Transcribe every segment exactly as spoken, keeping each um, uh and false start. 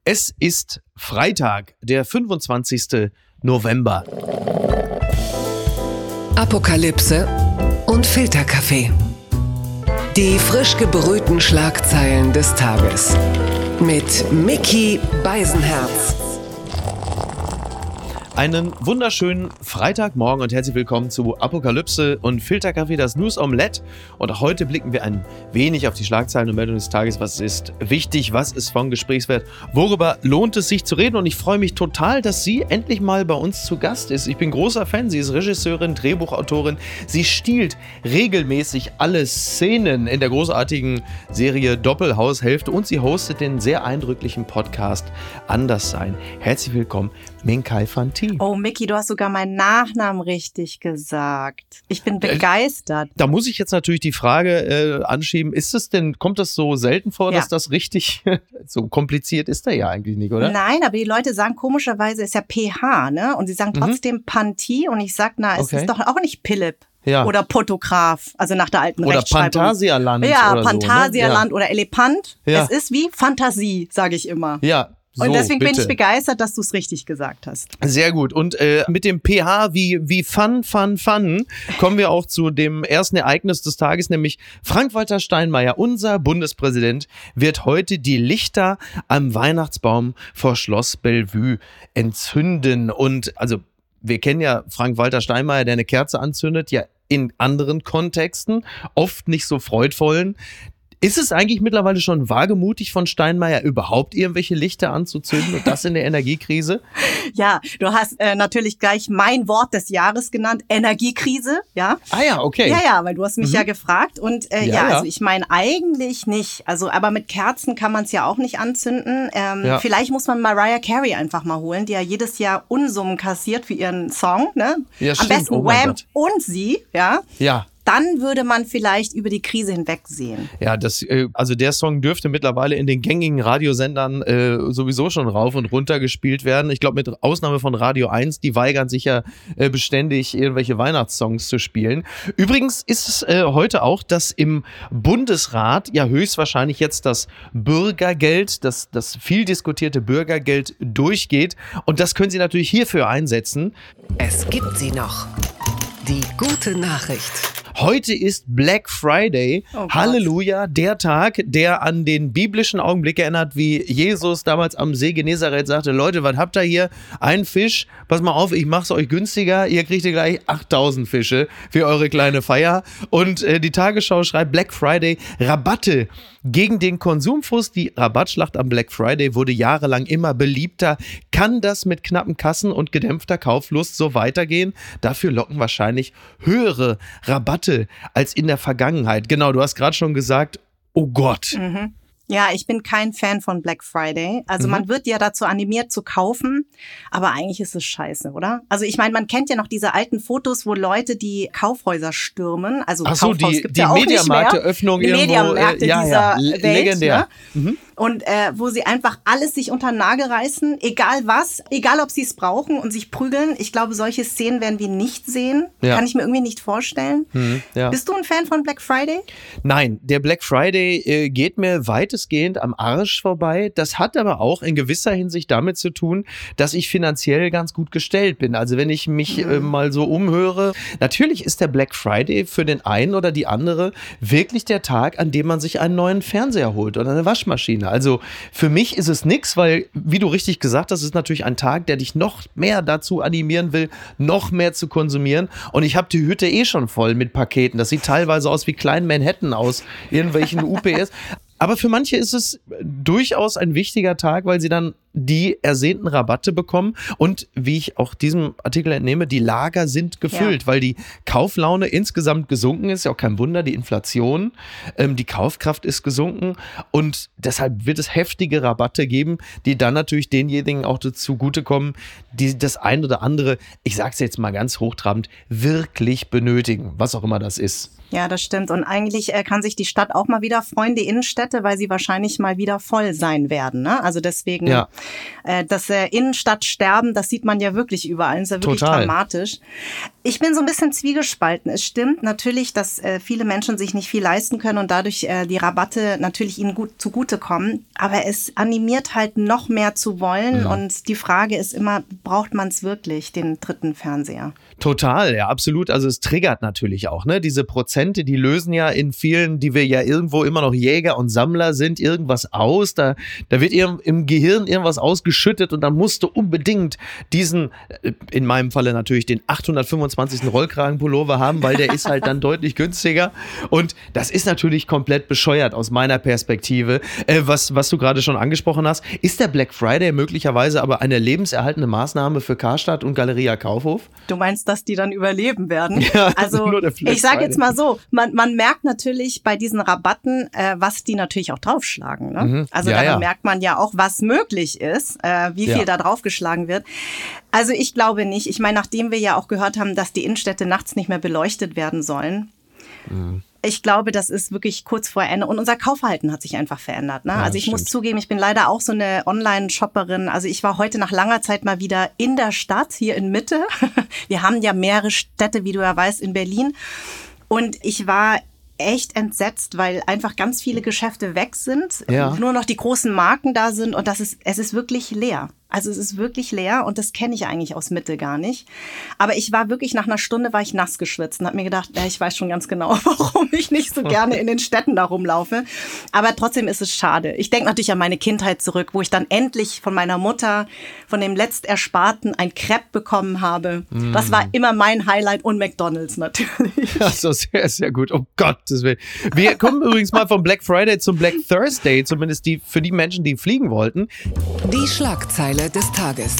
Es ist Freitag, der fünfundzwanzigsten November. Apokalypse und Filterkaffee. Die frisch gebrühten Schlagzeilen des Tages. Mit Micky Beisenherz. Einen wunderschönen Freitagmorgen und herzlich willkommen zu Apokalypse und Filterkaffee, das News Omelette. Und auch heute blicken wir ein wenig auf die Schlagzeilen und Meldungen des Tages. Was ist wichtig? Was ist von Gesprächswert? Worüber lohnt es sich zu reden? Und ich freue mich total, dass sie endlich mal bei uns zu Gast ist. Ich bin großer Fan. Sie ist Regisseurin, Drehbuchautorin. Sie stiehlt regelmäßig alle Szenen in der großartigen Serie Doppelhaushälfte und sie hostet den sehr eindrücklichen Podcast Anderssein. Herzlich willkommen, Minkai Fantin. Oh, Micky, du hast sogar meinen Nachnamen richtig gesagt. Ich bin begeistert. Da muss ich jetzt natürlich die Frage äh, anschieben, ist es denn, kommt das so selten vor, Ja. dass das richtig, so kompliziert ist der ja eigentlich nicht, oder? Nein, aber die Leute sagen komischerweise, ist ja P H, ne? Und sie sagen trotzdem Panti und ich sag, na, es Okay. ist doch auch nicht Philipp. Ja. Oder Potograph, also nach der alten Oder Rechtschreibung. Phantasialand Ja, oder Phantasialand so, ne? oder Elefant. Ja. Es ist wie Fantasie, sage ich immer. Ja. Ja. So, Und deswegen bitte. bin ich begeistert, dass du es richtig gesagt hast. Sehr gut. Und äh, mit dem P H wie, wie Fun, Fun, Fun kommen wir auch zu dem ersten Ereignis des Tages, nämlich Frank-Walter Steinmeier, unser Bundespräsident, wird heute die Lichter am Weihnachtsbaum vor Schloss Bellevue entzünden. Und also wir kennen ja Frank-Walter Steinmeier, der eine Kerze anzündet, ja in anderen Kontexten, oft nicht so freudvollen. Ist es eigentlich mittlerweile schon wagemutig von Steinmeier, überhaupt irgendwelche Lichter anzuzünden und das in der Energiekrise? Ja, du hast äh, natürlich gleich mein Wort des Jahres genannt, Energiekrise, ja. Ah ja, okay. Ja, ja, weil du hast mich Mhm. ja gefragt und äh, Ja, ja, ja. also ich meine eigentlich nicht, also aber mit Kerzen kann man es ja auch nicht anzünden. Ähm, Ja. Vielleicht muss man Mariah Carey einfach mal holen, die ja jedes Jahr Unsummen kassiert für ihren Song, ne? Ja, Am stimmt. besten Oh mein Wham Gott. und sie, ja. Ja. Dann würde man vielleicht über die Krise hinwegsehen. Ja, das, äh, also der Song dürfte mittlerweile in den gängigen Radiosendern äh, sowieso schon rauf und runter gespielt werden. Ich glaube, mit Ausnahme von Radio eins, die weigern sich ja äh, beständig, irgendwelche Weihnachtssongs zu spielen. Übrigens ist es äh, heute auch, dass im Bundesrat ja höchstwahrscheinlich jetzt das Bürgergeld, das, das viel diskutierte Bürgergeld durchgeht. Und das können Sie natürlich hierfür einsetzen. Es gibt sie noch. Die gute Nachricht. Heute ist Black Friday. Oh Gott. Halleluja, der Tag, der an den biblischen Augenblick erinnert, wie Jesus damals am See Genezareth sagte, Leute, was habt ihr hier? Ein Fisch, pass mal auf, ich mach's euch günstiger, ihr kriegt ihr gleich achttausend Fische für eure kleine Feier. Und äh, die Tagesschau schreibt Black Friday, Rabatte gegen den Konsumfrust. Die Rabattschlacht am Black Friday wurde jahrelang immer beliebter. Kann das mit knappen Kassen und gedämpfter Kauflust so weitergehen? Dafür locken wahrscheinlich höhere Rabatte als in der Vergangenheit. Genau, du hast gerade schon gesagt, oh Gott. Mhm. Ja, ich bin kein Fan von Black Friday. Also Mhm. man wird ja dazu animiert zu kaufen, aber eigentlich ist es scheiße, oder? Also ich meine, man kennt ja noch diese alten Fotos, wo Leute die Kaufhäuser stürmen. Also Ach so, Kaufhaus die, gibt's die ja auch nicht mehr. Mediamarkteröffnung Die irgendwo. Mediamärkte äh, ja, dieser ja, le- Welt, legendär. ne? Mhm. Und äh, wo sie einfach alles sich unter den Nagel reißen, egal was, egal ob sie es brauchen und sich prügeln. Ich glaube, solche Szenen werden wir nicht sehen. Ja. Kann ich mir irgendwie nicht vorstellen. Mhm, ja. Bist du ein Fan von Black Friday? Nein, der Black Friday äh, geht mir weitestgehend am Arsch vorbei. Das hat aber auch in gewisser Hinsicht damit zu tun, dass ich finanziell ganz gut gestellt bin. Also wenn ich mich äh, mal so umhöre, natürlich ist der Black Friday für den einen oder die andere wirklich der Tag, an dem man sich einen neuen Fernseher holt oder eine Waschmaschine. Also für mich ist es nix, weil, wie du richtig gesagt hast, ist natürlich ein Tag, der dich noch mehr dazu animieren will, noch mehr zu konsumieren. Und ich habe die Hütte eh schon voll mit Paketen. Das sieht teilweise aus wie klein Manhattan aus irgendwelchen U P S. Aber für manche ist es durchaus ein wichtiger Tag, weil sie dann die ersehnten Rabatte bekommen. Und wie ich auch diesem Artikel entnehme, die Lager sind gefüllt, Ja. weil die Kauflaune insgesamt gesunken ist. Ja auch kein Wunder, die Inflation, ähm, die Kaufkraft ist gesunken. Und deshalb wird es heftige Rabatte geben, die dann natürlich denjenigen auch zugutekommen, die das ein oder andere, ich sag's jetzt mal ganz hochtrabend, wirklich benötigen, was auch immer das ist. Ja, das stimmt. Und eigentlich äh, kann sich die Stadt auch mal wieder freuen, die Innenstädte, weil sie wahrscheinlich mal wieder voll sein werden. Ne? Also deswegen, Ja. äh, das äh, Innenstadtsterben, das sieht man ja wirklich überall. Das ist ja wirklich Total. dramatisch. Ich bin so ein bisschen zwiegespalten. Es stimmt natürlich, dass äh, viele Menschen sich nicht viel leisten können und dadurch äh, die Rabatte natürlich ihnen gut zugutekommen. Aber es animiert halt noch mehr zu wollen. Mhm. Und die Frage ist immer, braucht man es wirklich, den dritten Fernseher? Total, ja, absolut. Also es triggert natürlich auch, ne? Diese Prozente, die lösen ja in vielen, die wir ja irgendwo immer noch Jäger und Sammler sind, irgendwas aus. Da, da wird im, im Gehirn irgendwas ausgeschüttet und dann musst du unbedingt diesen, in meinem Falle natürlich den achthundertfünfundzwanzigsten Rollkragenpullover haben, weil der ist halt dann deutlich günstiger. Und das ist natürlich komplett bescheuert aus meiner Perspektive. Äh, was, was du gerade schon angesprochen hast, ist der Black Friday möglicherweise aber eine lebenserhaltende Maßnahme für Karstadt und Galeria Kaufhof? Du meinst, dass die dann überleben werden? Ja, also nur der Black ich sage Friday. jetzt mal so, man, man merkt natürlich bei diesen Rabatten, äh, was die natürlich auch draufschlagen. Ne? Mhm. Also ja, daran ja. merkt man ja auch, was möglich ist, äh, wie viel Ja. da draufgeschlagen wird. Also ich glaube nicht. Ich meine, nachdem wir ja auch gehört haben, dass die Innenstädte nachts nicht mehr beleuchtet werden sollen, mhm. ich glaube, das ist wirklich kurz vor Ende. Und unser Kaufverhalten hat sich einfach verändert. Ne? Ja, also ich stimmt. muss zugeben, ich bin leider auch so eine Online-Shopperin. Also ich war heute nach langer Zeit mal wieder in der Stadt, hier in Mitte. Wir haben ja mehrere Städte, wie du ja weißt, in Berlin. Und ich war echt entsetzt, weil einfach ganz viele Geschäfte weg sind. Ja. Nur noch die großen Marken da sind. Und das ist, es ist wirklich leer. Also es ist wirklich leer und das kenne ich eigentlich aus Mitte gar nicht. Aber ich war wirklich, nach einer Stunde war ich nass geschwitzt und habe mir gedacht, äh, ich weiß schon ganz genau, warum ich nicht so gerne in den Städten da rumlaufe. Aber trotzdem ist es schade. Ich denke natürlich an meine Kindheit zurück, wo ich dann endlich von meiner Mutter, von dem Letztersparten, ein Crepe bekommen habe. Mm. Das war immer mein Highlight und McDonald's natürlich. Also sehr, sehr gut. Oh Gottes Willen. Wir kommen übrigens mal vom Black Friday zum Black Thursday, zumindest die für die Menschen, die fliegen wollten. Die Schlagzeile des Tages.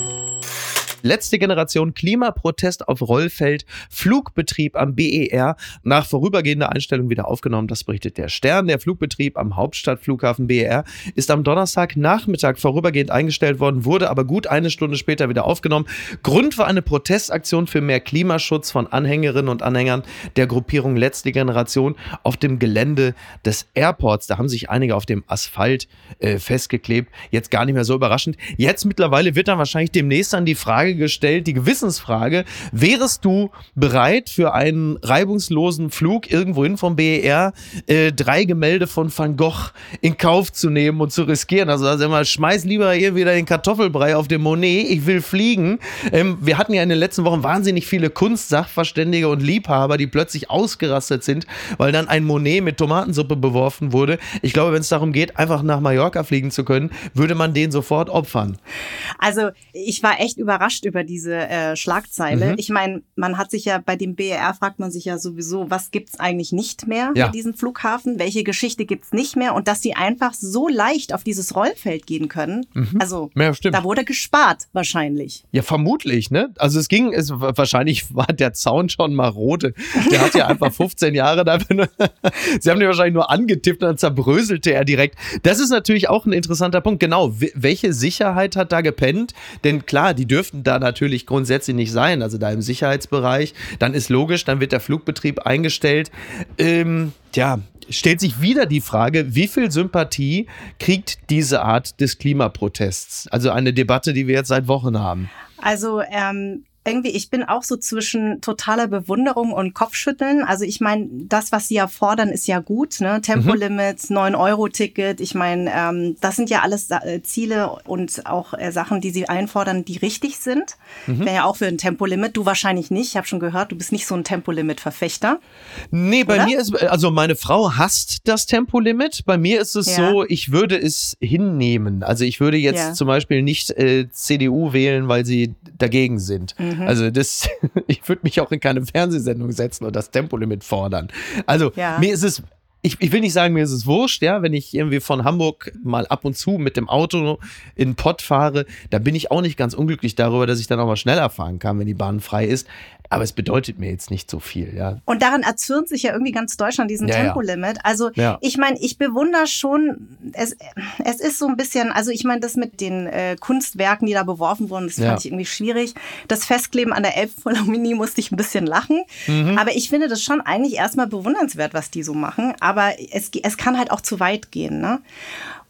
Letzte Generation Klimaprotest auf Rollfeld, Flugbetrieb am B E R nach vorübergehender Einstellung wieder aufgenommen. Das berichtet der Stern. Der Flugbetrieb am Hauptstadtflughafen B E R ist am Donnerstagnachmittag vorübergehend eingestellt worden, wurde aber gut eine Stunde später wieder aufgenommen. Grund war eine Protestaktion für mehr Klimaschutz von Anhängerinnen und Anhängern der Gruppierung Letzte Generation auf dem Gelände des Airports. Da haben sich einige auf dem Asphalt äh, festgeklebt. Jetzt gar nicht mehr so überraschend. Jetzt mittlerweile wird dann wahrscheinlich demnächst dann die Frage gestellt, die Gewissensfrage: Wärest du bereit, für einen reibungslosen Flug irgendwohin vom B E R äh, drei Gemälde von Van Gogh in Kauf zu nehmen und zu riskieren? Also, also immer, schmeiß lieber hier wieder den Kartoffelbrei auf den Monet, ich will fliegen. Ähm, wir hatten ja in den letzten Wochen wahnsinnig viele Kunstsachverständige und Liebhaber, die plötzlich ausgerastet sind, weil dann ein Monet mit Tomatensuppe beworfen wurde. Ich glaube, wenn es darum geht, einfach nach Mallorca fliegen zu können, würde man den sofort opfern. Also ich war echt überrascht über diese äh, Schlagzeile. Mhm. Ich meine, man hat sich ja bei dem B E R, fragt man sich ja sowieso, was gibt's eigentlich nicht mehr ja. bei diesem Flughafen? Welche Geschichte gibt's nicht mehr? Und dass sie einfach so leicht auf dieses Rollfeld gehen können. Mhm. Also ja, stimmt. Da wurde gespart wahrscheinlich. Ja, vermutlich, ne? Also es ging, es, wahrscheinlich war der Zaun schon marode. Der hat ja einfach fünfzehn Jahre dafür nur, sie haben den wahrscheinlich nur angetippt und dann zerbröselte er direkt. Das ist natürlich auch ein interessanter Punkt. Genau, welche Sicherheit hat da gepennt? Denn klar, die dürften da natürlich grundsätzlich nicht sein, also da im Sicherheitsbereich. Dann ist logisch, dann wird der Flugbetrieb eingestellt. Ähm, ja, stellt sich wieder die Frage, wie viel Sympathie kriegt diese Art des Klimaprotests? Also eine Debatte, die wir jetzt seit Wochen haben. Also ähm irgendwie, ich bin auch so zwischen totaler Bewunderung und Kopfschütteln. Also ich meine, das, was sie ja fordern, ist ja gut, ne? Tempolimits, mhm. neun Euro Ticket. Ich meine, ähm, das sind ja alles äh, Ziele und auch äh, Sachen, die sie einfordern, die richtig sind. Mhm. Wäre ja auch für ein Tempolimit. Du wahrscheinlich nicht. Ich habe schon gehört, du bist nicht so ein Tempolimit-Verfechter. Nee, bei oder? mir ist, also meine Frau hasst das Tempolimit. Bei mir ist es ja. so, ich würde es hinnehmen. Also ich würde jetzt ja. zum Beispiel nicht äh, C D U wählen, weil sie dagegen sind. Mhm. Also das, ich würde mich auch in keine Fernsehsendung setzen und das Tempolimit fordern. Also ja. mir ist es, ich, ich will nicht sagen, mir ist es wurscht, ja, wenn ich irgendwie von Hamburg mal ab und zu mit dem Auto in Pott fahre, da bin ich auch nicht ganz unglücklich darüber, dass ich dann auch mal schneller fahren kann, wenn die Bahn frei ist. Aber es bedeutet mir jetzt nicht so viel, ja. Und daran erzürnt sich ja irgendwie ganz Deutschland, diesen ja, Tempolimit. Also ja. ich meine, ich bewundere schon, es, es ist so ein bisschen, also ich meine, das mit den äh, Kunstwerken, die da beworfen wurden, das fand ja. ich irgendwie schwierig. Das Festkleben an der Elbphilharmonie musste ich ein bisschen lachen. Mhm. Aber ich finde das schon eigentlich erstmal bewundernswert, was die so machen. Aber es, es kann halt auch zu weit gehen, ne?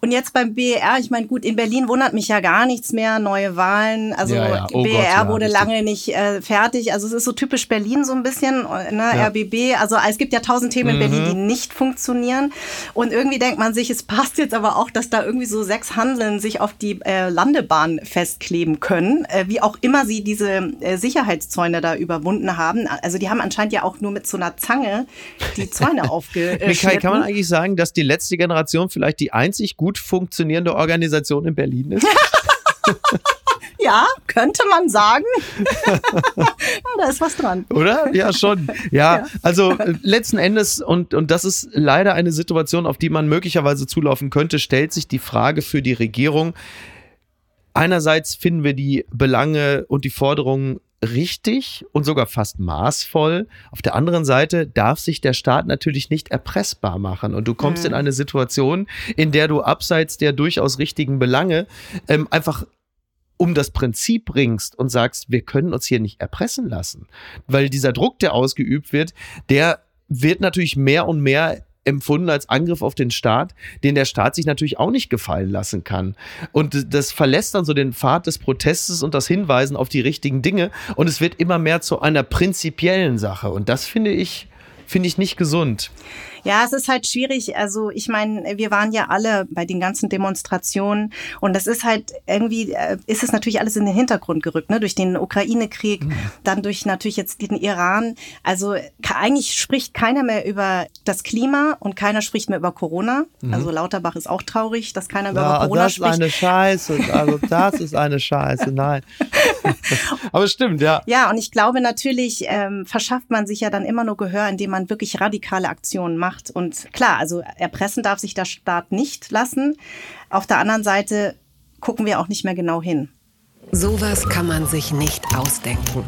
Und jetzt beim B E R, ich meine, gut, in Berlin wundert mich ja gar nichts mehr, neue Wahlen, also ja, ja. Oh B E R Gott, ja, wurde richtig. lange nicht äh, fertig, also es ist so typisch Berlin so ein bisschen, ne, Ja. R B B, also es gibt ja tausend Themen in Berlin, die nicht funktionieren und irgendwie denkt man sich, es passt jetzt aber auch, dass da irgendwie so sechs Handeln sich auf die äh, Landebahn festkleben können, äh, wie auch immer sie diese äh, Sicherheitszäune da überwunden haben, also die haben anscheinend ja auch nur mit so einer Zange die Zäune aufgeschnitten. Michael, kann man eigentlich sagen, dass die letzte Generation vielleicht die einzig gut funktionierende Organisation in Berlin ist? Ja, könnte man sagen. Ja, da ist was dran. Oder? Ja, schon. Ja, Ja. also äh, letzten Endes, und, und das ist leider eine Situation, auf die man möglicherweise zulaufen könnte, stellt sich die Frage für die Regierung. Einerseits finden wir die Belange und die Forderungen richtig und sogar fast maßvoll. Auf der anderen Seite darf sich der Staat natürlich nicht erpressbar machen. Und du kommst Mhm. in eine Situation, in der du abseits der durchaus richtigen Belange ähm, einfach um das Prinzip bringst und sagst, wir können uns hier nicht erpressen lassen. Weil dieser Druck, der ausgeübt wird, der wird natürlich mehr und mehr empfunden als Angriff auf den Staat, den der Staat sich natürlich auch nicht gefallen lassen kann. Und das verlässt dann so den Pfad des Protestes und das Hinweisen auf die richtigen Dinge und es wird immer mehr zu einer prinzipiellen Sache und das finde ich, finde ich nicht gesund. Ja, es ist halt schwierig. Also ich meine, wir waren ja alle bei den ganzen Demonstrationen und das ist halt irgendwie, äh, ist es natürlich alles in den Hintergrund gerückt, ne? Durch den Ukraine-Krieg, mhm. dann durch natürlich jetzt den Iran. Also ka- eigentlich spricht keiner mehr über das Klima und keiner spricht mehr über Corona. Mhm. Also Lauterbach ist auch traurig, dass keiner mehr ja, über Corona das spricht. Das ist eine Scheiße. Also das ist eine Scheiße. Nein. Aber stimmt, ja. Ja, und ich glaube natürlich ähm, verschafft man sich ja dann immer nur Gehör, indem man wirklich radikale Aktionen macht. Und klar, also erpressen darf sich der Staat nicht lassen. Auf der anderen Seite gucken wir auch nicht mehr genau hin. Sowas kann man sich nicht ausdenken.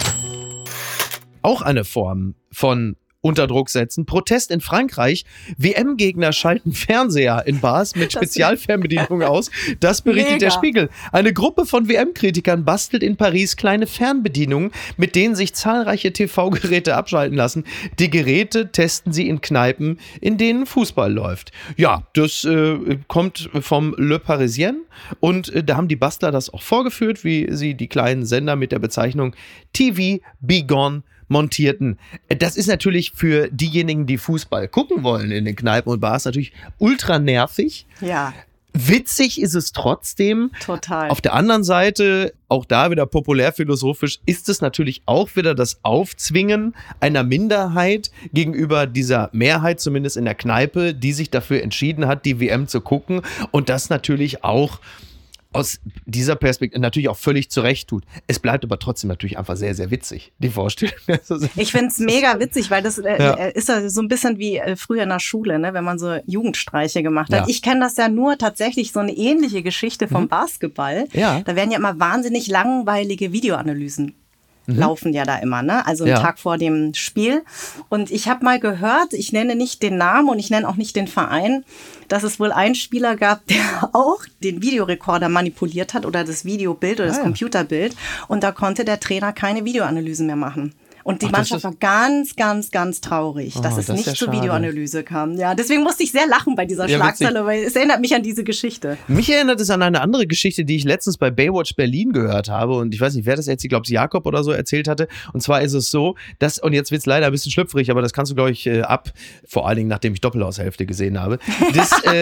Auch eine Form von unter Druck setzen. Protest in Frankreich. W M-Gegner schalten Fernseher in Bars mit Spezialfernbedienung aus. Das berichtet Mega. der Spiegel. Eine Gruppe von W M-Kritikern bastelt in Paris kleine Fernbedienungen, mit denen sich zahlreiche T V-Geräte abschalten lassen. Die Geräte testen sie in Kneipen, in denen Fußball läuft. Ja, das äh, kommt vom Le Parisien und äh, da haben die Bastler das auch vorgeführt, wie sie die kleinen Sender mit der Bezeichnung T V Bigone montierten. Das ist natürlich für diejenigen, die Fußball gucken wollen in den Kneipen und Bars natürlich ultra nervig. Ja. Witzig ist es trotzdem. Total. Auf der anderen Seite, auch da wieder populärphilosophisch, ist es natürlich auch wieder das Aufzwingen einer Minderheit gegenüber dieser Mehrheit, zumindest in der Kneipe, die sich dafür entschieden hat, die W M zu gucken und das natürlich auch aus dieser Perspektive natürlich auch völlig zurecht tut. Es bleibt aber trotzdem natürlich einfach sehr, sehr witzig, die Vorstellung. Ich finde es mega witzig, weil das äh, Ja. ist ja so ein bisschen wie äh, früher in der Schule, ne, wenn man so Jugendstreiche gemacht hat. Ja. Ich kenne das ja nur tatsächlich so eine ähnliche Geschichte vom Mhm. Basketball. Ja. Da werden ja immer wahnsinnig langweilige Videoanalysen laufen ja da immer, ne? Also einen Ja. Tag vor dem Spiel. Und ich habe mal gehört, ich nenne nicht den Namen und ich nenne auch nicht den Verein, dass es wohl einen Spieler gab, der auch den Videorekorder manipuliert hat oder das Videobild oder das Ah, ja. Computerbild. Und da konnte der Trainer keine Videoanalysen mehr machen. Und die Ach, das Mannschaft ist- war ganz, ganz, ganz traurig, Oh, dass es das ist nicht ja zur schade. Videoanalyse kam. Ja, deswegen musste ich sehr lachen bei dieser Ja, Schlagzeile, weil es erinnert mich an diese Geschichte. Mich erinnert es an eine andere Geschichte, die ich letztens bei Baywatch Berlin gehört habe. Und ich weiß nicht, wer das jetzt, ich glaube, es Jakob oder so erzählt hatte. Und zwar ist es so, dass, und jetzt wird es leider ein bisschen schlüpfrig, aber das kannst du, glaube ich, äh, ab, vor allen Dingen, nachdem ich Doppelhaushälfte gesehen habe. Das, äh,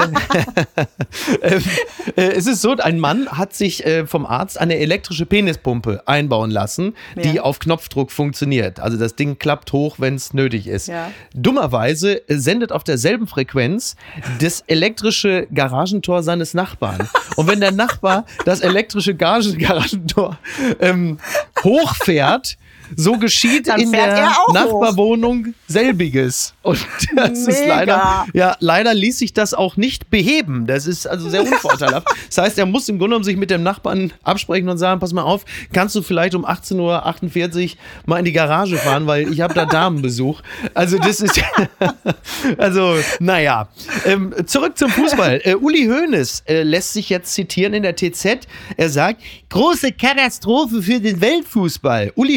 äh, äh, es ist so, ein Mann hat sich äh, vom Arzt eine elektrische Penispumpe einbauen lassen, die Ja. auf Knopfdruck funktioniert. Also das Ding klappt hoch, wenn es nötig ist. Ja. Dummerweise sendet auf derselben Frequenz das elektrische Garagentor seines Nachbarn. Und wenn der Nachbar das elektrische Garage- Garagentor ähm, hochfährt, so geschieht Dann in fährt der er auch Nachbarwohnung selbiges. Und das ist Mega. leider, ja, leider ließ sich das auch nicht beheben. Das ist also sehr unvorteilhaft. Das heißt, er muss im Grunde genommen sich mit dem Nachbarn absprechen und sagen, pass mal auf, kannst du vielleicht um achtzehn Uhr achtundvierzig mal in die Garage fahren, weil ich habe da Damenbesuch. Also das ist, also naja. Ähm, zurück zum Fußball. Äh, Uli Hoeneß äh, lässt sich jetzt zitieren in der T Z. Er sagt, große Katastrophe für den Weltfußball. Uli Hoeneß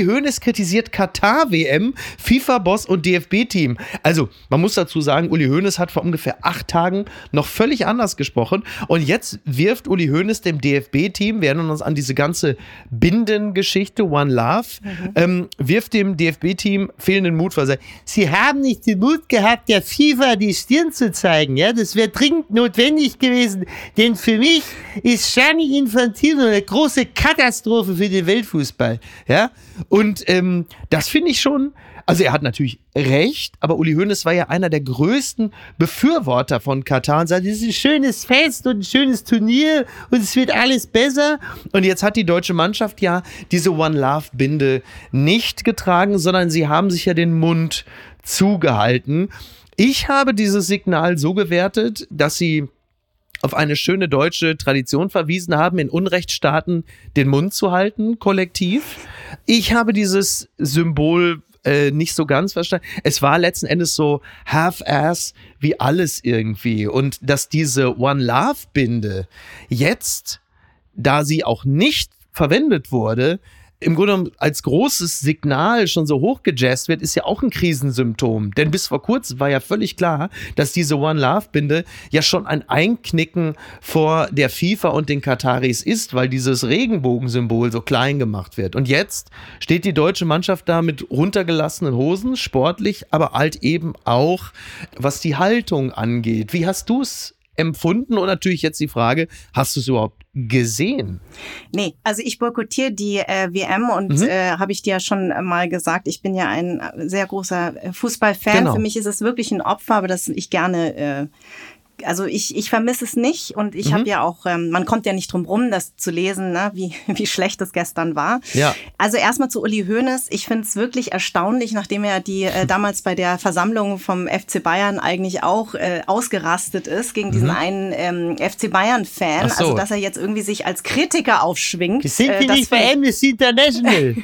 kritisiert Katar-W M, FIFA-Boss und D F B-Team. Also, man muss dazu sagen, Uli Hoeneß hat vor ungefähr acht Tagen noch völlig anders gesprochen. Und jetzt wirft Uli Hoeneß dem D F B-Team, wir erinnern uns an diese ganze Bindengeschichte, One Love, mhm. ähm, wirft dem D F B-Team fehlenden Mut vor. Sie haben nicht den Mut gehabt, der FIFA die Stirn zu zeigen. Ja, das wäre dringend notwendig gewesen. Denn für mich ist Gianni Infantino eine große Katastrophe für den Weltfußball. Ja, und ähm, das finde ich schon. Also er hat natürlich recht, aber Uli Hoeneß war ja einer der größten Befürworter von Katar und sagt, es ist ein schönes Fest und ein schönes Turnier und es wird alles besser. Und jetzt hat die deutsche Mannschaft ja diese One Love Binde nicht getragen, sondern sie haben sich ja den Mund zugehalten. Ich habe dieses Signal so gewertet, dass sie auf eine schöne deutsche Tradition verwiesen haben, in Unrechtsstaaten den Mund zu halten, kollektiv. Ich habe dieses Symbol äh, nicht so ganz verstanden. Es war letzten Endes so half-ass wie alles irgendwie. Und dass diese One-Love-Binde jetzt, da sie auch nicht verwendet wurde, im Grunde genommen als großes Signal schon so hochgejazzt wird, ist ja auch ein Krisensymptom. Denn bis vor kurzem war ja völlig klar, dass diese One-Love-Binde ja schon ein Einknicken vor der FIFA und den Kataris ist, weil dieses Regenbogensymbol so klein gemacht wird. Und jetzt steht die deutsche Mannschaft da mit runtergelassenen Hosen, sportlich, aber halt eben auch, was die Haltung angeht. Wie hast du es empfunden? Und natürlich jetzt die Frage, hast du es überhaupt gesehen? Nee, also ich boykottiere die äh, W M und mhm. äh, habe ich dir ja schon mal gesagt, ich bin ja ein sehr großer Fußballfan. Genau. Für mich ist es wirklich ein Opfer, aber das ich gerne äh, Also ich, ich vermisse es nicht und ich mhm. habe ja auch, ähm, man kommt ja nicht drum rum, das zu lesen, ne, wie, wie schlecht es gestern war. Ja. Also erstmal zu Uli Hoeneß. Ich finde es wirklich erstaunlich, nachdem er die äh, damals bei der Versammlung vom F C Bayern eigentlich auch äh, ausgerastet ist gegen diesen mhm. einen ähm, F C Bayern-Fan. So. Also dass er jetzt irgendwie sich als Kritiker aufschwingt. Wir sind äh, nicht bei Amnesty International.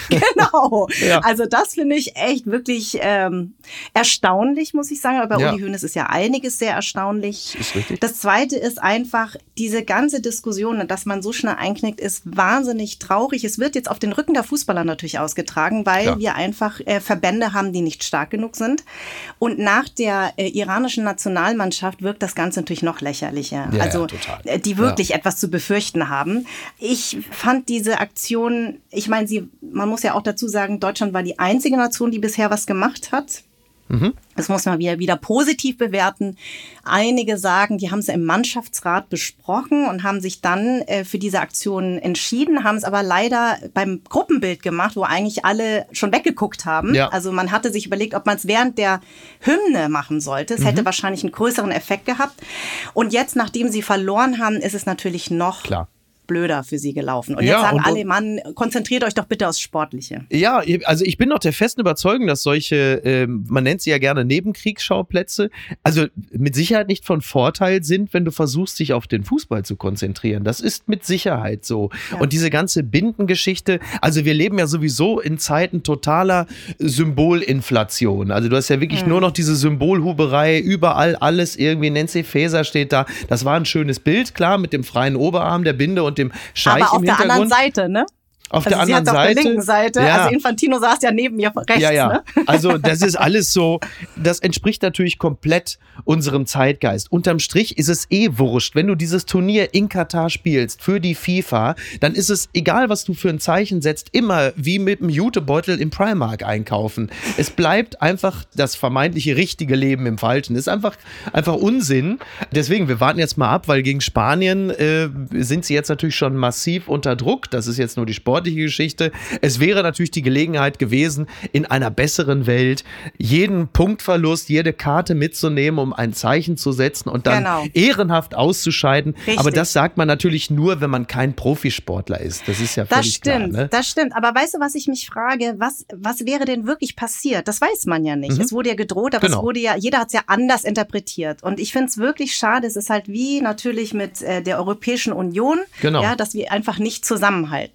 Genau. Ja. Also das finde ich echt wirklich ähm, erstaunlich, muss ich sagen. Aber bei ja. Uli Hoeneß ist ja einiges sehr erstaunlich. Ist richtig. Das Zweite ist einfach, diese ganze Diskussion, dass man so schnell einknickt, ist wahnsinnig traurig. Es wird jetzt auf den Rücken der Fußballer natürlich ausgetragen, weil ja. wir einfach äh, Verbände haben, die nicht stark genug sind. Und nach der äh, iranischen Nationalmannschaft wirkt das Ganze natürlich noch lächerlicher. Ja, also, ja, total. Äh, die wirklich ja. etwas zu befürchten haben. Ich fand diese Aktion, ich meine, sie, man muss ja auch dazu sagen, Deutschland war die einzige Nation, die bisher was gemacht hat. Mhm. Das muss man wieder, wieder positiv bewerten. Einige sagen, die haben es im Mannschaftsrat besprochen und haben sich dann äh, für diese Aktion entschieden, haben es aber leider beim Gruppenbild gemacht, wo eigentlich alle schon weggeguckt haben. Ja. Also man hatte sich überlegt, ob man es während der Hymne machen sollte. Es mhm. hätte wahrscheinlich einen größeren Effekt gehabt. Und jetzt, nachdem sie verloren haben, ist es natürlich noch Klar. blöder für sie gelaufen. Und jetzt ja, sagen und, alle, Mann, konzentriert euch doch bitte aufs Sportliche. Ja, also ich bin noch der festen Überzeugung, dass solche, äh, man nennt sie ja gerne Nebenkriegsschauplätze, also mit Sicherheit nicht von Vorteil sind, wenn du versuchst, dich auf den Fußball zu konzentrieren. Das ist mit Sicherheit so. Ja. Und diese ganze Bindengeschichte, also wir leben ja sowieso in Zeiten totaler Symbolinflation. Also du hast ja wirklich mhm. nur noch diese Symbolhuberei, überall alles irgendwie, Nancy Faeser steht da. Das war ein schönes Bild, klar, mit dem freien Oberarm, der Binde und dem Scheich Aber auf im der Hintergrund. anderen Seite, ne? Auf also der anderen sie hat Seite. Auf der linken Seite. Ja. Also Infantino saß ja neben mir rechts. Ja, ja. Ne? Also das ist alles so, das entspricht natürlich komplett unserem Zeitgeist. Unterm Strich ist es eh wurscht. Wenn du dieses Turnier in Katar spielst für die FIFA, dann ist es egal, was du für ein Zeichen setzt, immer wie mit einem Jutebeutel im Primark einkaufen. Es bleibt einfach das vermeintliche richtige Leben im Falschen. Das ist einfach, einfach Unsinn. Deswegen, wir warten jetzt mal ab, weil gegen Spanien äh, sind sie jetzt natürlich schon massiv unter Druck. Das ist jetzt nur die sportliche Geschichte. Es wäre natürlich die Gelegenheit gewesen, in einer besseren Welt jeden Punktverlust, jede Karte mitzunehmen, um ein Zeichen zu setzen und dann genau. ehrenhaft auszuscheiden. Richtig. Aber das sagt man natürlich nur, wenn man kein Profisportler ist. Das ist ja völlig das stimmt, klar. Ne? Das stimmt. Aber weißt du, was ich mich frage? Was, was wäre denn wirklich passiert? Das weiß man ja nicht. Mhm. Es wurde ja gedroht, aber genau. es wurde ja, jeder hat es ja anders interpretiert. Und ich finde es wirklich schade. Es ist halt wie natürlich mit äh, der Europäischen Union, genau. ja, dass wir einfach nicht zusammenhalten. Perfekt.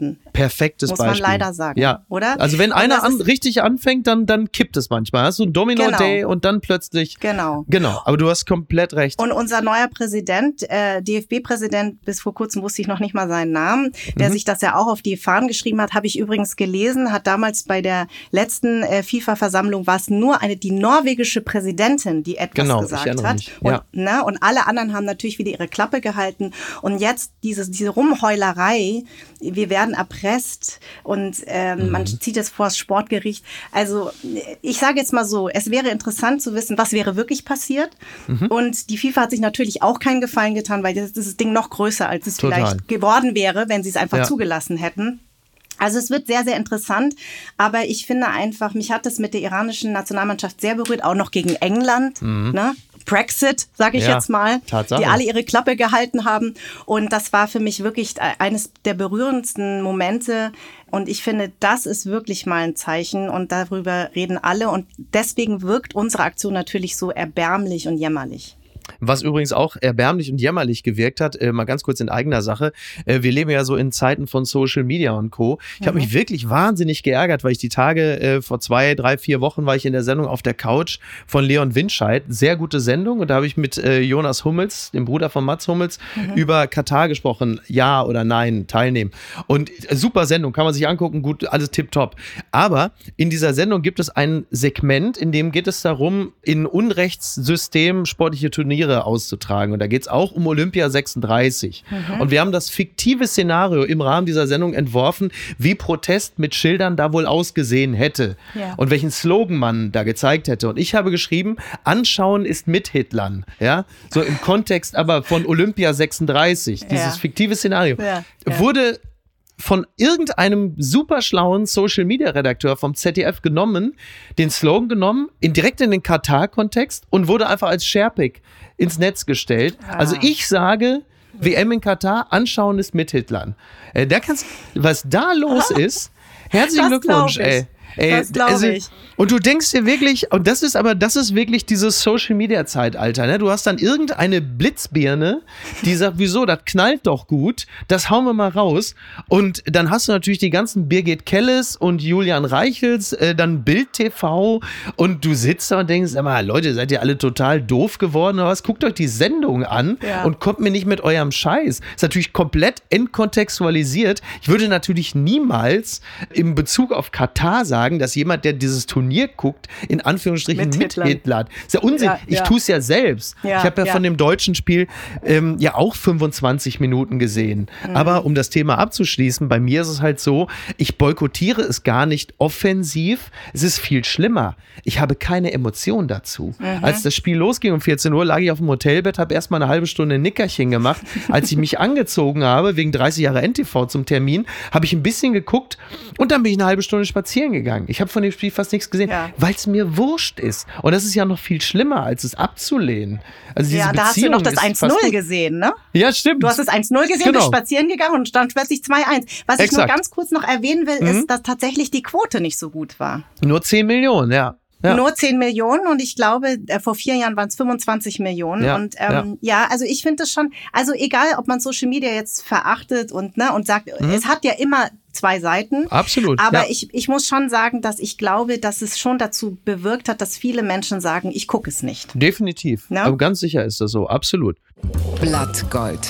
Perfektes Muss Beispiel. man leider sagen, ja. oder? Also wenn Und einer das an, richtig anfängt, dann, dann kippt es manchmal. Hast du einen Domino-Day Genau. und dann plötzlich... Genau. Genau, aber du hast komplett recht. Und unser neuer Präsident, äh, D F B-Präsident, bis vor kurzem wusste ich noch nicht mal seinen Namen, der Mhm. sich das ja auch auf die Fahnen geschrieben hat, habe ich übrigens gelesen, hat damals bei der letzten äh, FIFA-Versammlung, war es nur eine die norwegische Präsidentin, die etwas Genau, ich gesagt erinnere hat. mich, ja. Und, ne, und alle anderen haben natürlich wieder ihre Klappe gehalten. Und jetzt dieses, diese Rumheulerei, wir werden erpresst und ähm, Mhm. man zieht es vor das Sportgericht. Also ich sage jetzt mal so, es wäre interessant zu wissen, was wäre wirklich passiert. Mhm. Und die FIFA hat sich natürlich auch keinen Gefallen getan, weil das, das Ding noch größer, als es Total. vielleicht geworden wäre, wenn sie es einfach Ja. zugelassen hätten. Also es wird sehr, sehr interessant, aber ich finde einfach, mich hat das mit der iranischen Nationalmannschaft sehr berührt, auch noch gegen England, Mhm. ne? Brexit, sage ich Ja, jetzt mal, Tatsache. die alle ihre Klappe gehalten haben. Und das war für mich wirklich eines der berührendsten Momente. Und ich finde, das ist wirklich mal ein Zeichen und darüber reden alle. Und deswegen wirkt unsere Aktion natürlich so erbärmlich und jämmerlich. Was übrigens auch erbärmlich und jämmerlich gewirkt hat, äh, mal ganz kurz in eigener Sache. Äh, wir leben ja so in Zeiten von Social Media und Co. Ich habe Mhm. mich wirklich wahnsinnig geärgert, weil ich die Tage äh, vor zwei, drei, vier Wochen war ich in der Sendung Auf der Couch von Leon Winscheid. Sehr gute Sendung. Und da habe ich mit äh, Jonas Hummels, dem Bruder von Mats Hummels, mhm. über Katar gesprochen. Ja oder nein, teilnehmen. Und äh, super Sendung, kann man sich angucken, gut, alles tipptopp. Aber in dieser Sendung gibt es ein Segment, in dem geht es darum, in Unrechtssystemen sportliche Turniere auszutragen. Und da geht es auch um Olympia sechsunddreißig. Mhm. Und wir haben das fiktive Szenario im Rahmen dieser Sendung entworfen, wie Protest mit Schildern da wohl ausgesehen hätte. Ja. Und welchen Slogan man da gezeigt hätte. Und ich habe geschrieben, anschauen ist mit Hitlern. Ja? So im Kontext aber von Olympia sechsunddreißig. Dieses ja. fiktive Szenario. Ja. Ja. Wurde von irgendeinem superschlauen Social-Media-Redakteur vom Z D F genommen, den Slogan genommen, in, direkt in den Katar-Kontext und wurde einfach als Sharepick ins Netz gestellt. Ah. Also ich sage, W M in Katar, anschauen ist mit Hitlern. Äh, da kannst, was da los ist, herzlichen das Glückwunsch, ey. Ey, das glaube also, ich. Und du denkst dir wirklich, und das ist aber, das ist wirklich dieses Social-Media-Zeitalter, ne? Du hast dann irgendeine Blitzbirne, die sagt, wieso, das knallt doch gut, das hauen wir mal raus. Und dann hast du natürlich die ganzen Birgit Kelles und Julian Reichels, äh, dann Bild T V und du sitzt da und denkst, sag mal, Leute, seid ihr alle total doof geworden oder was? Guckt euch die Sendung an ja. und kommt mir nicht mit eurem Scheiß. Ist natürlich komplett entkontextualisiert. Ich würde natürlich niemals in Bezug auf Katar sagen, dass jemand, der dieses Turnier guckt, in Anführungsstrichen mit, mit Hitler hat. Ist ja Unsinn. Ja, ich ja. tue es ja selbst. Ja, ich habe ja, ja von dem deutschen Spiel ähm, ja auch fünfundzwanzig Minuten gesehen. Mhm. Aber um das Thema abzuschließen, bei mir ist es halt so, ich boykottiere es gar nicht offensiv. Es ist viel schlimmer. Ich habe keine Emotion dazu. Mhm. Als das Spiel losging um vierzehn Uhr, lag ich auf dem Hotelbett, habe erstmal eine halbe Stunde ein Nickerchen gemacht. Als ich mich angezogen habe, wegen dreißig Jahre N T V zum Termin, habe ich ein bisschen geguckt und dann bin ich eine halbe Stunde spazieren gegangen. Ich habe von dem Spiel fast nichts gesehen, ja. weil es mir wurscht ist. Und das ist ja noch viel schlimmer, als es abzulehnen. Also diese ja, da Beziehung hast du noch das eins null gesehen, ne? Ja, stimmt. Du hast das eins null gesehen, genau. bist spazieren gegangen und stand plötzlich zwei eins. Was Exakt. ich nur ganz kurz noch erwähnen will, mhm. ist, dass tatsächlich die Quote nicht so gut war. Nur zehn Millionen, ja. Ja. Nur zehn Millionen und ich glaube, vor vier Jahren waren es fünfundzwanzig Millionen. Ja, und ähm, ja. ja, also ich finde das schon, also egal, ob man Social Media jetzt verachtet und, ne, und sagt, mhm. es hat ja immer zwei Seiten. Absolut. Aber ja. ich, ich muss schon sagen, dass ich glaube, dass es schon dazu bewirkt hat, dass viele Menschen sagen, ich gucke es nicht. Definitiv. No? Aber ganz sicher ist das so. Absolut. Blattgold.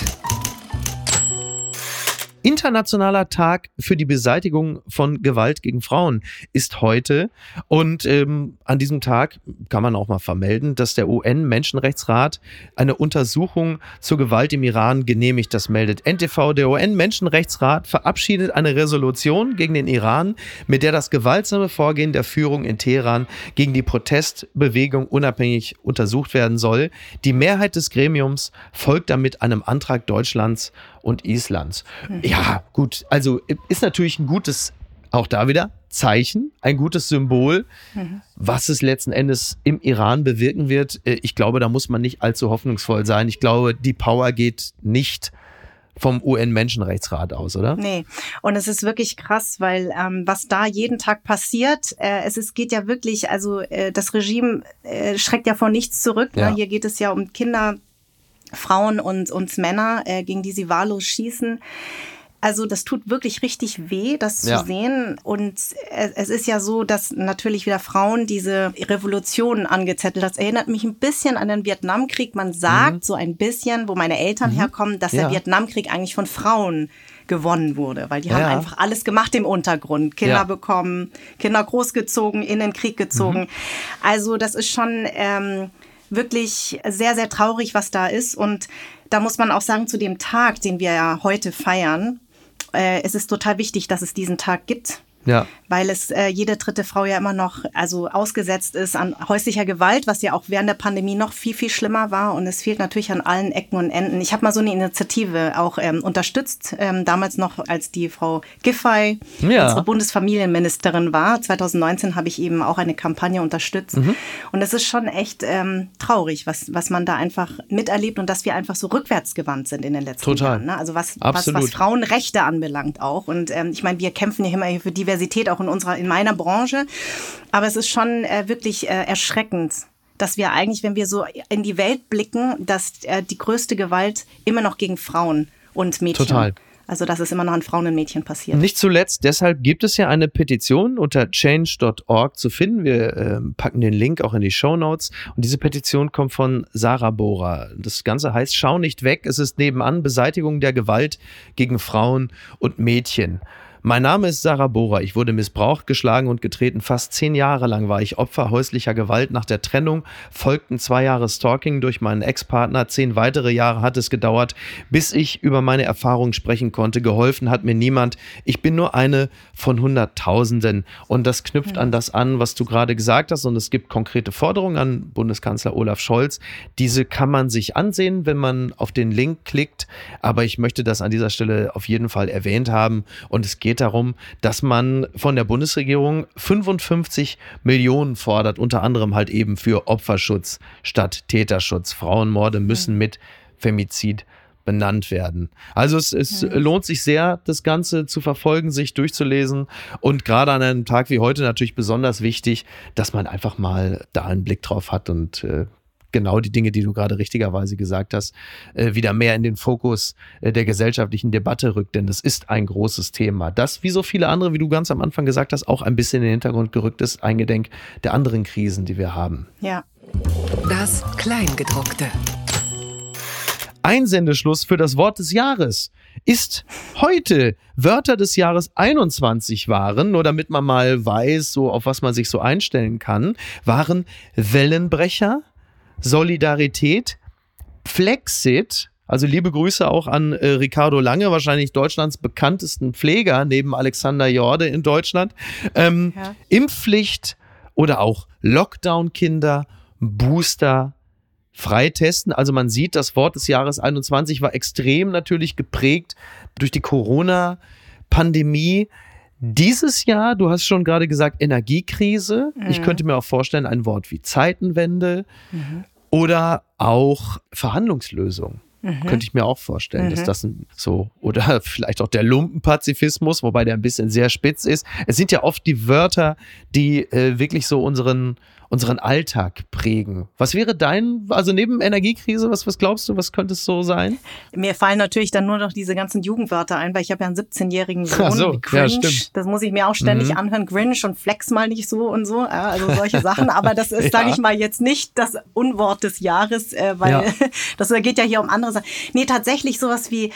Internationaler Tag für die Beseitigung von Gewalt gegen Frauen ist heute. Und ähm, an diesem Tag kann man auch mal vermelden, dass der U N-Menschenrechtsrat eine Untersuchung zur Gewalt im Iran genehmigt. Das meldet N T V. Der U N-Menschenrechtsrat verabschiedet eine Resolution gegen den Iran, mit der das gewaltsame Vorgehen der Führung in Teheran gegen die Protestbewegung unabhängig untersucht werden soll. Die Mehrheit des Gremiums folgt damit einem Antrag Deutschlands und Islands. Mhm. Ja, gut, also ist natürlich ein gutes, auch da wieder, Zeichen, ein gutes Symbol, mhm. was es letzten Endes im Iran bewirken wird. Ich glaube, da muss man nicht allzu hoffnungsvoll sein. Ich glaube, die Power geht nicht vom U N-Menschenrechtsrat aus, oder? Nee, und es ist wirklich krass, weil ähm, was da jeden Tag passiert, äh, es ist, geht ja wirklich, also äh, das Regime äh, schreckt ja vor nichts zurück. Ja. Ne? Hier geht es ja um Kinder, Frauen und uns Männer, äh, gegen die sie wahllos schießen. Also das tut wirklich richtig weh, das zu Ja. sehen. Und es ist ja so, dass natürlich wieder Frauen diese Revolutionen angezettelt hat. Das erinnert mich ein bisschen an den Vietnamkrieg. Man sagt mhm. so ein bisschen, wo meine Eltern mhm. herkommen, dass ja. der Vietnamkrieg eigentlich von Frauen gewonnen wurde. Weil die ja. haben einfach alles gemacht im Untergrund. Kinder ja. bekommen, Kinder großgezogen, in den Krieg gezogen. Mhm. Also das ist schon ähm, wirklich sehr, sehr traurig, was da ist. Und da muss man auch sagen, zu dem Tag, den wir ja heute feiern, Äh, es ist total wichtig, dass es diesen Tag gibt, ja. weil es äh, jede dritte Frau ja immer noch also ausgesetzt ist an häuslicher Gewalt, was ja auch während der Pandemie noch viel, viel schlimmer war. Und es fehlt natürlich an allen Ecken und Enden. Ich habe mal so eine Initiative auch ähm, unterstützt, ähm, damals noch, als die Frau Giffey ja. unsere Bundesfamilienministerin war. zwanzig neunzehn habe ich eben auch eine Kampagne unterstützt. Mhm. Und es ist schon echt ähm, traurig, was, was man da einfach miterlebt und dass wir einfach so rückwärtsgewandt sind in den letzten Total. Jahren. Ne? Also was, was, was Frauenrechte anbelangt auch. Und ähm, ich meine, wir kämpfen ja immer für Diversität auch in unserer, in meiner Branche. Aber es ist schon äh, wirklich äh, erschreckend, dass wir eigentlich, wenn wir so in die Welt blicken, dass äh, die größte Gewalt immer noch gegen Frauen und Mädchen. Total. Also dass es immer noch an Frauen und Mädchen passiert. Nicht zuletzt, deshalb gibt es ja eine Petition unter change dot org zu finden. Wir äh, packen den Link auch in die Shownotes. Und diese Petition kommt von Sarah Bohrer. Das Ganze heißt, schau nicht weg, es ist nebenan Beseitigung der Gewalt gegen Frauen und Mädchen. Mein Name ist Sarah Bohrer. Ich wurde missbraucht, geschlagen und getreten. Fast zehn Jahre lang war ich Opfer häuslicher Gewalt. Nach der Trennung folgten zwei Jahre Stalking durch meinen Ex-Partner. Zehn weitere Jahre hat es gedauert, bis ich über meine Erfahrungen sprechen konnte. Geholfen hat mir niemand. Ich bin nur eine von Hunderttausenden. Und das knüpft an das an, was du gerade gesagt hast. Und es gibt konkrete Forderungen an Bundeskanzler Olaf Scholz. Diese kann man sich ansehen, wenn man auf den Link klickt. Aber ich möchte das an dieser Stelle auf jeden Fall erwähnt haben. Und es geht darum, dass man von der Bundesregierung fünfundfünfzig Millionen fordert, unter anderem halt eben für Opferschutz statt Täterschutz. Frauenmorde müssen mit Femizid benannt werden. Also es, es mhm. lohnt sich sehr, das Ganze zu verfolgen, sich durchzulesen und gerade an einem Tag wie heute natürlich besonders wichtig, dass man einfach mal da einen Blick drauf hat und äh, genau die Dinge, die du gerade richtigerweise gesagt hast, äh, wieder mehr in den Fokus äh, der gesellschaftlichen Debatte rückt, denn das ist ein großes Thema, das, wie so viele andere, wie du ganz am Anfang gesagt hast, auch ein bisschen in den Hintergrund gerückt ist, eingedenk der anderen Krisen, die wir haben. Ja. Das Kleingedruckte. Einsendeschluss für das Wort des Jahres ist heute. Wörter des Jahres einundzwanzig waren, nur damit man mal weiß, so auf was man sich so einstellen kann, waren Wellenbrecher, Solidarität, Flexit, also liebe Grüße auch an äh, Ricardo Lange, wahrscheinlich Deutschlands bekanntesten Pfleger neben Alexander Jorde in Deutschland, ähm, ja. Impfpflicht oder auch Lockdown-Kinder, Booster, Freitesten. Also man sieht, das Wort des Jahres einundzwanzig war extrem natürlich geprägt durch die Corona-Pandemie. Dieses Jahr, du hast schon gerade gesagt, Energiekrise. Mhm. Ich könnte mir auch vorstellen, ein Wort wie Zeitenwende mhm. oder auch Verhandlungslösung. Mhm. Könnte ich mir auch vorstellen, mhm. dass das so, oder vielleicht auch der Lumpenpazifismus, wobei der ein bisschen sehr spitz ist. Es sind ja oft die Wörter, die äh, wirklich so unseren, unseren Alltag prägen. Was wäre dein, also neben Energiekrise, was, was glaubst du, was könnte es so sein? Mir fallen natürlich dann nur noch diese ganzen Jugendwörter ein, weil ich habe ja einen siebzehnjährigen Sohn, so, wie Cringe, ja, stimmt. Das muss ich mir auch ständig mhm. anhören, Grinch und Flex mal nicht so und so, ja, also solche Sachen, aber das ist, ja. sage ich mal, jetzt nicht das Unwort des Jahres, äh, weil ja. das geht ja hier um andere Sachen. Nee, tatsächlich sowas wie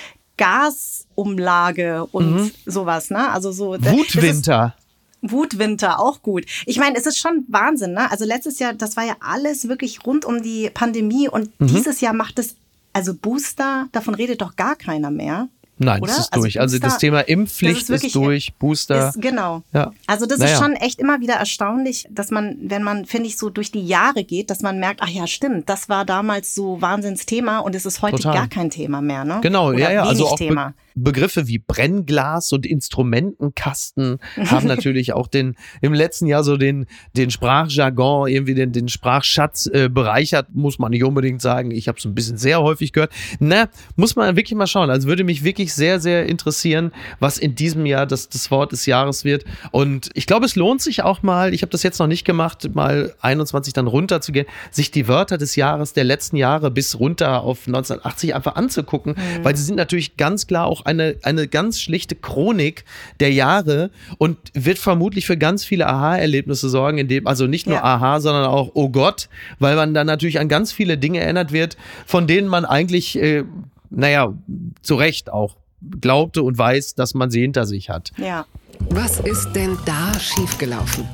Gasumlage und mhm. sowas, ne? Also so Wutwinter. Wutwinter, auch gut. Ich meine, es ist schon Wahnsinn, ne? Also letztes Jahr, das war ja alles wirklich rund um die Pandemie und mhm. dieses Jahr macht es, also Booster, davon redet doch gar keiner mehr. Nein, oder? das ist durch. Also, Booster, also das Thema Impfpflicht ist, wirklich, ist durch, Booster. Ist, genau. Ja. Also das naja. ist schon echt immer wieder erstaunlich, dass man, wenn man, finde ich, so durch die Jahre geht, dass man merkt, ach ja, stimmt, das war damals so Wahnsinnsthema und es ist heute Total. gar kein Thema mehr. Ne? Genau, oder ja, ja. Also auch Thema. Be- Begriffe wie Brennglas und Instrumentenkasten haben natürlich auch den im letzten Jahr so den, den Sprachjargon, irgendwie den, den Sprachschatz äh, bereichert, muss man nicht unbedingt sagen. Ich habe es ein bisschen sehr häufig gehört. Na, muss man wirklich mal schauen. Also würde mich wirklich sehr, sehr interessieren, was in diesem Jahr das, das Wort des Jahres wird. Und ich glaube, es lohnt sich auch mal, ich habe das jetzt noch nicht gemacht, mal einundzwanzig dann runterzugehen, sich die Wörter des Jahres der letzten Jahre bis runter auf neunzehnhundertachtzig einfach anzugucken, mhm. weil sie sind natürlich ganz klar auch eine, eine ganz schlichte Chronik der Jahre und wird vermutlich für ganz viele Aha-Erlebnisse sorgen, in dem, also nicht nur Ja. Aha, sondern auch Oh Gott, weil man dann natürlich an ganz viele Dinge erinnert wird, von denen man eigentlich, äh, naja, zu Recht auch glaubte und weiß, dass man sie hinter sich hat. Ja. Was ist denn da schiefgelaufen?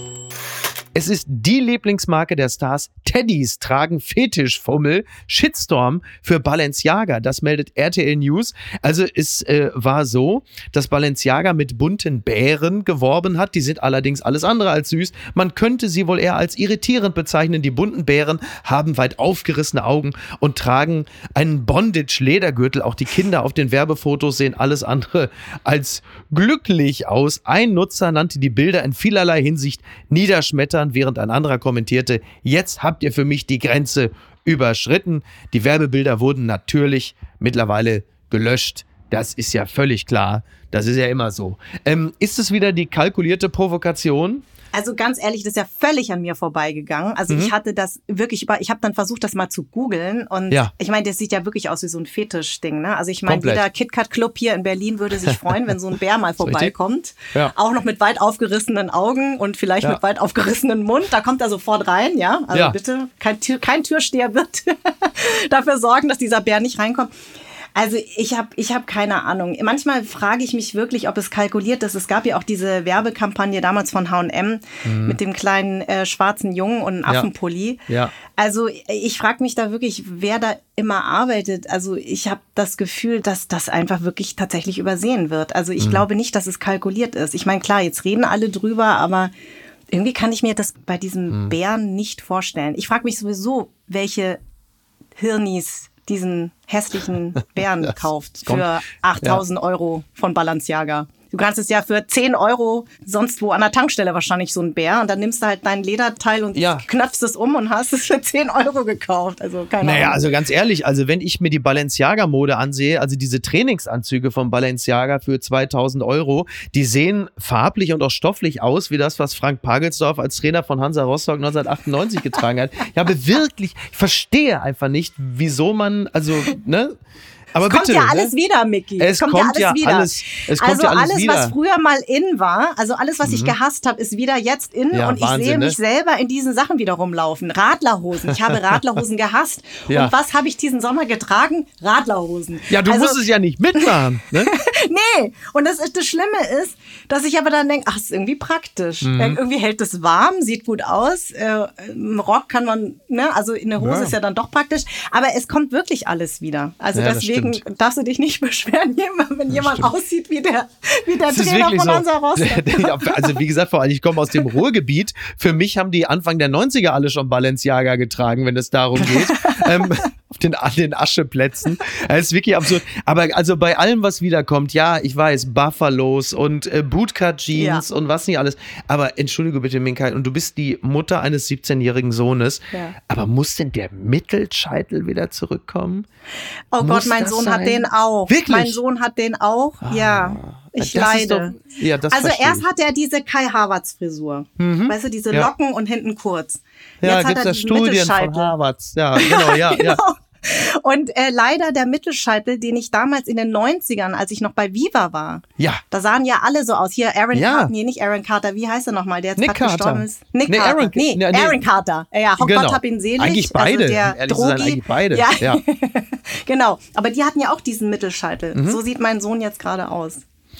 Es ist die Lieblingsmarke der Stars. Teddys tragen Fetischfummel. Shitstorm für Balenciaga. Das meldet R T L News. Also es äh, war so, dass Balenciaga mit bunten Bären geworben hat. Die sind allerdings alles andere als süß. Man könnte sie wohl eher als irritierend bezeichnen. Die bunten Bären haben weit aufgerissene Augen und tragen einen Bondage-Ledergürtel. Auch die Kinder auf den Werbefotos sehen alles andere als glücklich aus. Ein Nutzer nannte die Bilder in vielerlei Hinsicht niederschmetternd, während ein anderer kommentierte, jetzt habt ihr für mich die Grenze überschritten. Die Werbebilder wurden natürlich mittlerweile gelöscht. Das ist ja völlig klar. Das ist ja immer so. Ähm, ist es wieder die kalkulierte Provokation? Also ganz ehrlich, das ist ja völlig an mir vorbeigegangen. Also Mhm. ich hatte das wirklich über, ich habe dann versucht, das mal zu googeln und Ja. ich meine, das sieht ja wirklich aus wie so ein Fetischding, ne? Also ich meine, Komplett. jeder KitKat-Club hier in Berlin würde sich freuen, wenn so ein Bär mal richtig. vorbeikommt. Ja. Auch noch mit weit aufgerissenen Augen und vielleicht Ja. mit weit aufgerissenen Mund. Da kommt er sofort rein, ja? Also Ja. bitte, kein, Tür, kein Türsteher wird dafür sorgen, dass dieser Bär nicht reinkommt. Also ich habe ich hab keine Ahnung. Manchmal frage ich mich wirklich, ob es kalkuliert ist. Es gab ja auch diese Werbekampagne damals von H und M Mhm. mit dem kleinen äh, schwarzen Jungen und einem Ja. Affenpulli. Ja. Also ich frage mich da wirklich, wer da immer arbeitet. Also ich habe das Gefühl, dass das einfach wirklich tatsächlich übersehen wird. Also ich Mhm. glaube nicht, dass es kalkuliert ist. Ich meine, klar, jetzt reden alle drüber, aber irgendwie kann ich mir das bei diesem Mhm. Bären nicht vorstellen. Ich frage mich sowieso, welche Hirnis diesen hässlichen Bären Das kauft kommt- für achttausend Euro von Balenciaga. Du kannst es ja für zehn Euro sonst wo an der Tankstelle wahrscheinlich so ein Bär und dann nimmst du halt dein Lederteil und Ja. knöpfst es um und hast es für zehn Euro gekauft. Also keine Naja, Ahnung. also ganz ehrlich, also wenn ich mir die Balenciaga-Mode ansehe, also diese Trainingsanzüge von Balenciaga für zweitausend Euro, die sehen farblich und auch stofflich aus wie das, was Frank Pagelsdorf als Trainer von Hansa Rostock neunzehnhundertachtundneunzig getragen hat. Ich habe wirklich, ich verstehe einfach nicht, wieso man, also, ne? Aber Es kommt bitte, ja alles ne? wieder, Micky. Es kommt ja alles- es kommt also ja alles alles, wieder. was früher mal in war, also alles, was ich gehasst habe, ist wieder jetzt in Ja, und ich Wahnsinn, sehe ne? mich selber in diesen Sachen wieder rumlaufen. Radlerhosen. Ich habe Radlerhosen gehasst. Ja. Und was habe ich diesen Sommer getragen? Radlerhosen. Ja, du also, musst es ja nicht mitmachen, ne? Nee, und das, ist, das Schlimme ist, dass ich aber dann denke, ach, ist irgendwie praktisch. Mhm. Äh, Irgendwie hält es warm, sieht gut aus. Äh, Im Rock kann man, ne, also in der Hose Ja. ist ja dann doch praktisch. Aber es kommt wirklich alles wieder. Also Ja, das deswegen stimmt. darfst du dich nicht beschweren, wenn jemand aussieht wie der, wie der Es ist Trainer wirklich von so. Hansa Rostock. Ja, also wie gesagt, vor allem, ich komme aus dem Ruhrgebiet. Für mich haben die Anfang der neunziger alle schon Balenciaga getragen, wenn es darum geht. ähm, auf den, an den Ascheplätzen. Das ist wirklich absurd. Aber also bei allem, was wiederkommt, ja, ich weiß, Buffalos und äh, Bootcut-Jeans Ja. und was nicht alles. Aber entschuldige bitte, Minka, und du bist die Mutter eines siebzehnjährigen Sohnes. Ja. Aber muss denn der Mittelscheitel wieder zurückkommen? Oh Muss Gott, mein das Sohn sein? hat den auch. Wirklich? Mein Sohn hat den auch. Ja, ich das ist leide. doch- ja, das also verstehe erst ich. hat er diese Kai Havertz Frisur. Weißt du, diese Ja. Locken und hinten kurz. Ja, Jetzt hat gibt es er ja diesen Studien von Mittelscheitel. Harvard. Ja, genau, ja, ja. Und äh, leider der Mittelscheitel, den ich damals in den neunzigern, als ich noch bei Viva war, Ja. da sahen ja alle so aus. Hier Aaron Ja. Carter, nee, nicht Aaron Carter, wie heißt er nochmal, der jetzt Nick gerade gestorben Carter. ist? Nick Nee, Carter. Aaron- nee, nee, nee. Aaron Carter. Ja, oh Genau. Gott, hab ihn selig. Eigentlich beide, Also der um ehrlich zu sein, Drogi. eigentlich beide. Ja, Ja. genau. Aber die hatten ja auch diesen Mittelscheitel. Mhm. So sieht mein Sohn jetzt gerade aus.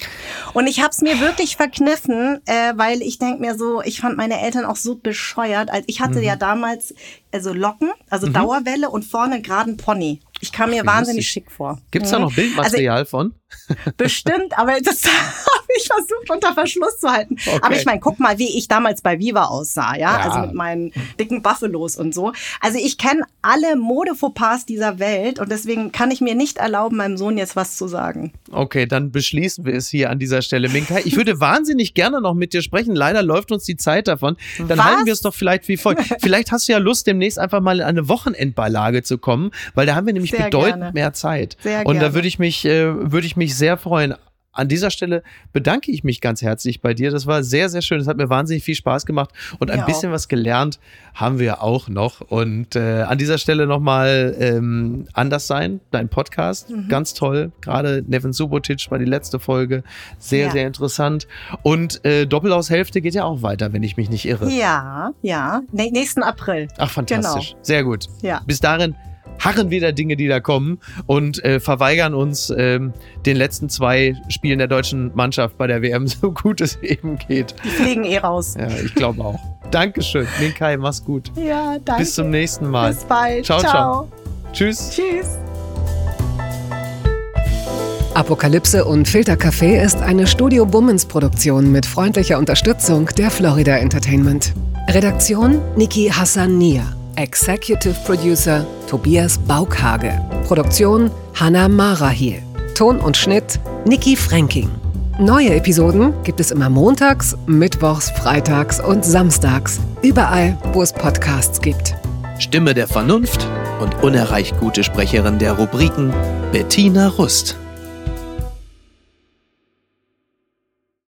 Und ich habe es mir wirklich verkniffen, äh, weil ich denk mir so, ich fand meine Eltern auch so bescheuert. Also ich hatte Mhm. ja damals also Locken, also Dauerwelle und vorne geraden Pony. Ich kam mir wahnsinnig lustig. schick vor. Gibt es da Mhm. noch Bildmaterial von? Also bestimmt, aber das habe ich versucht unter Verschluss zu halten. Okay. Aber ich meine, guck mal, wie ich damals bei Viva aussah, ja, Ja. also mit meinen dicken Buffalos und so. Also ich kenne alle Modefauxpas dieser Welt und deswegen kann ich mir nicht erlauben, meinem Sohn jetzt was zu sagen. Okay, dann beschließen wir es hier an dieser Stelle. Minka, ich würde wahnsinnig gerne noch mit dir sprechen. Leider läuft uns die Zeit davon. Dann Was? halten wir es doch vielleicht wie folgt. Vielleicht hast du ja Lust, demnächst einfach mal in eine Wochenendbeilage zu kommen, weil da haben wir nämlich Sehr bedeutend gerne. mehr Zeit. Sehr Und da gerne. würde ich mich, äh, würde ich mich sehr freuen. an dieser Stelle bedanke ich mich ganz herzlich bei dir. Das war sehr, sehr schön. Es hat mir wahnsinnig viel Spaß gemacht und ein ja, bisschen auch. was gelernt haben wir auch noch. Und äh, an dieser Stelle nochmal ähm, Anders sein, dein Podcast, mhm. ganz toll. Gerade Neven Subotic war die letzte Folge. Sehr, ja. sehr interessant. Und äh, Doppelhaushälfte geht ja auch weiter, wenn ich mich nicht irre. Ja, ja. Nee, nächsten April. Ach, fantastisch. Genau. Sehr gut. Ja. Bis dahin harren wir der Dinge, die da kommen und äh, verweigern uns ähm, den letzten zwei Spielen der deutschen Mannschaft bei der W M, so gut es eben geht. Die fliegen eh raus. Ja, ich glaube auch. Dankeschön. Minkai, mach's gut. Ja, danke. Bis zum nächsten Mal. Bis bald. Ciao, ciao. ciao. Tschüss. Tschüss. Apokalypse und Filtercafé ist eine Studio Bummens Produktion mit freundlicher Unterstützung der Florida Entertainment. Redaktion Niki Hassania. Executive Producer Tobias Baukhage. Produktion Hannah Marahiel. Ton und Schnitt Niki Fränking. Neue Episoden gibt es immer montags, mittwochs, freitags und samstags. Überall, wo es Podcasts gibt. Stimme der Vernunft und unerreicht gute Sprecherin der Rubriken Bettina Rust.